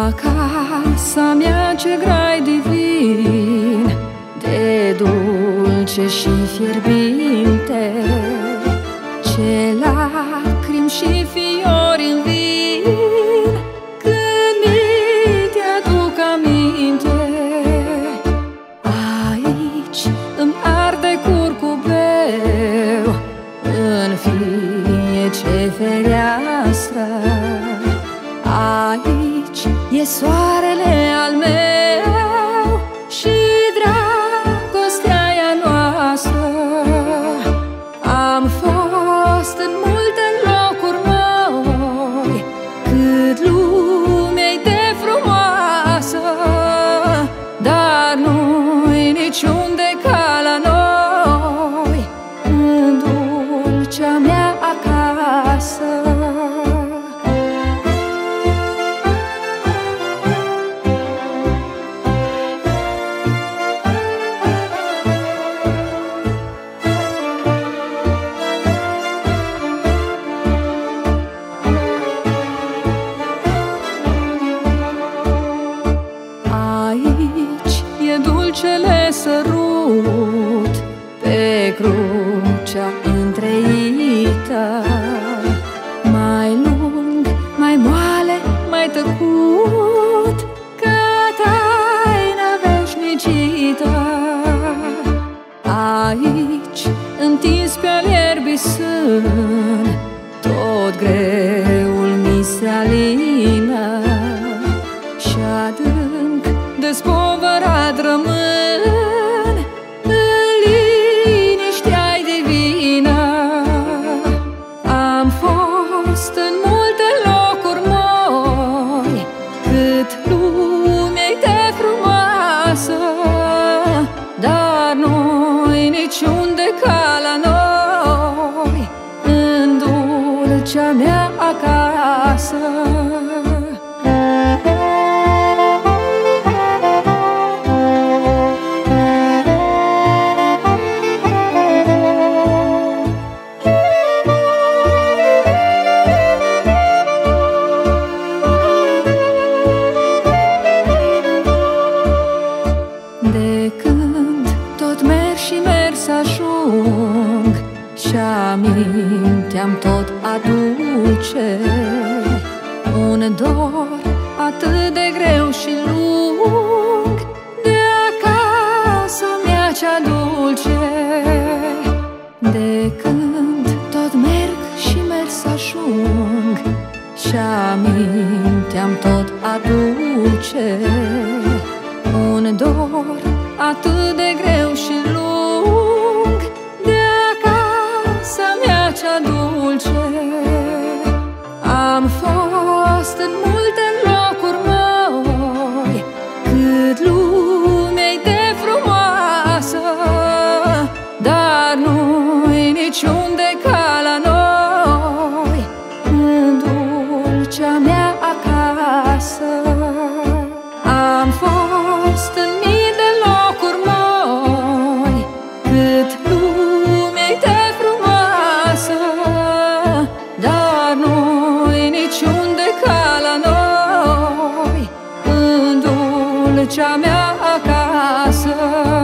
Casa mea ce grai divin, de dulce și fierbinte, ce lacrimi și fiori îmi vin când mi te aduc aminte. Aici îmi arde curcubeu în fie ce fereastră, aici e soarele al meu și dragostea e a noastră. Am fost în multe locuri noi, cât lumea-i de frumoasă, dar nu-i niciunde ca la noi, în dulcea mea acasă. Dulcele sărut pe crucea întreită, mai lung, mai moale, mai tăcut, ca taina veșnicită. Aici, întins pe-al ierbii sân, tot greul mi se alină și adânc despovărat rămân în liniștea-i divină. Am fost în multe locuri noi, cât lumea-i de frumoasă, dar nu-i niciunde ca la noi, în dulcea mea acasă. De când tot merg și merg să ajung și aminteam tot aduce un dor atât de greu și lung de acasă mea cea dulce. De când tot merg și merg să ajung și aminteam tot aduce un dor atât de greu și lung de acasă mea cea dulce. Am fost în multe locuri noi, cât lumea-i de frumoasă, dar nu-i niciunde ca la noi, în dulcea mea acasă. Am fost în mii de locuri noi, cât lumea-i de frumoasă, dar nu-i niciunde ca la noi, în dulcea mea acasă.